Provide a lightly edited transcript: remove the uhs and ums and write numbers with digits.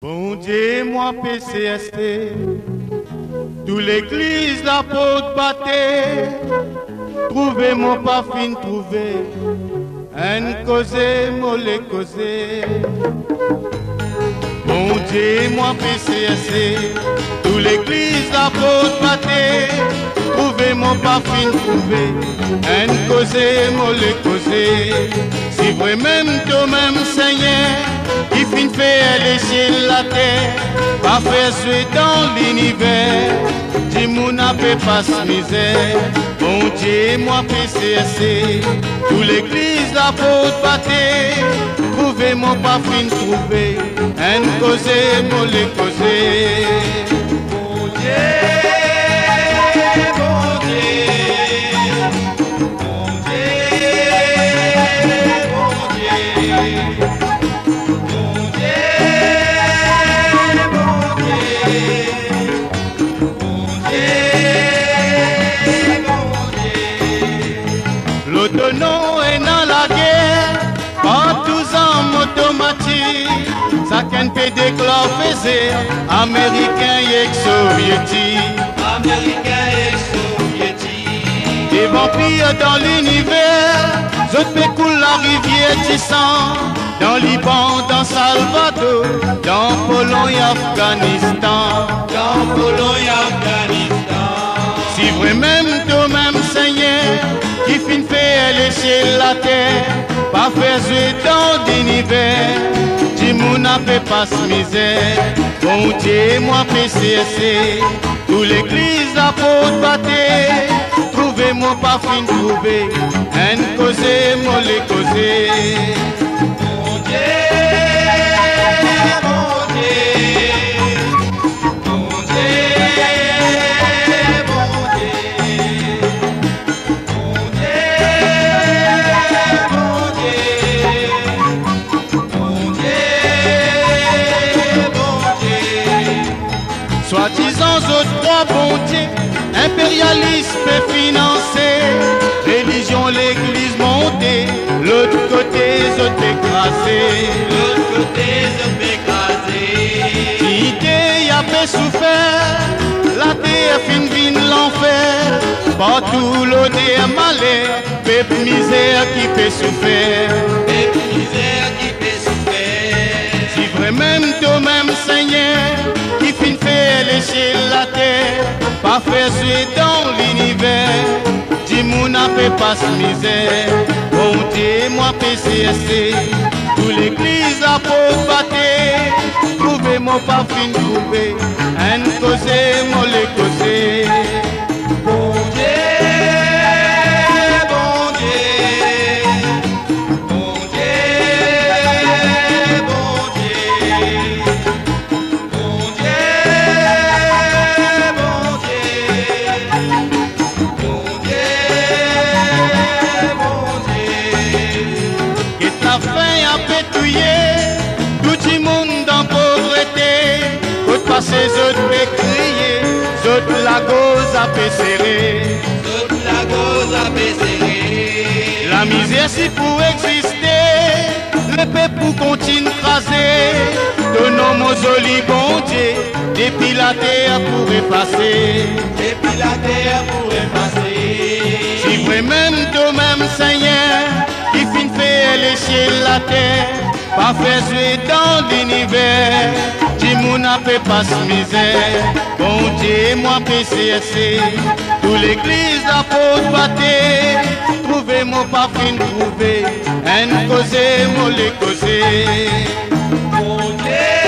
Bon Dieu, moi PCST, tout l'église la porte battait, trouvez mon pas fin trouvé, un causé, mollet causé. Bon Dieu, moi PCST, tout l'église la porte battait, trouvez mon pas fin trouvé, un causé, mollet causé. Si vrai même toi-même Seigneur, qui fin fait lécher la terre, pas faire jouer dans l'univers, dis-moi n'a pas de misère. Bon Dieu, moi PCSC, tout l'église la porte battait, trouvez mon pas fin trouvé, un causé, mon les causé. Bon Dieu. L'autonom est dans la guerre, partout en automatique, ça qu'un peut déclarer, américain et soviétique. Américain et soviétique. Des vampires dans l'univers, autres fait couler la rivière du sang, dans Liban, dans Salvador, dans Pologne et Afghanistan. Dans Pologne et Afghanistan. Si vrai même toi-même Seigneur, qui fin fait lécher la terre, pas faire jouer dans l'univers, dis-moi n'a pas de misère. Bon Dieu, moi PCSC, tout l'église la porte battait, trouvez-moi pas fin trouvé, un causé, moi les causé. Bon Dieu, bon Dieu, bon Soi-disant, autres trois bon Dieu, impérialisme financé, religion, l'église montée, l'autre côté, autres écrasés. L'autre côté, autres écrasés. L'idée y a fait souffert, la terre fin vine l'enfer, partout l'odeur malheur, peuple misère qui fait souffrir. Peuple misère qui fait souffrir. Si vrai même toi-même Seigneur, qui fin fait lécher la terre, pas faire jouer dans l'univers, dis-moi n'a pas de misère. Bon Dieu, moi PCSC, tout l'église la porte battait, trouvez-moi pas fin trouvé, un causé, moi les causé. Bon Dieu, bon Dieu, bon Dieu, bon Dieu, bon Dieu, bon Dieu. Que la faim a pétouillé, tout le monde en pauvreté, autres passer, autres fait crier, autres la cause a fait serrer. Toute la cause a baissé. La misère si pour exister, le peuple continue craser, de nos mausolées bon Dieu, depuis la terre pour effacer. Et puis la terre pour effacer. Si vrai même toi-même Seigneur, qui fin fait lécher la terre, pas faire jouer dans l'univers, dis-moi n'a pas de misère. Bon Dieu, moi PCSC, tout l'église la porte battait, trouvez-moi pas fin trouvé, un causé, moi les causé. Bon Dieu.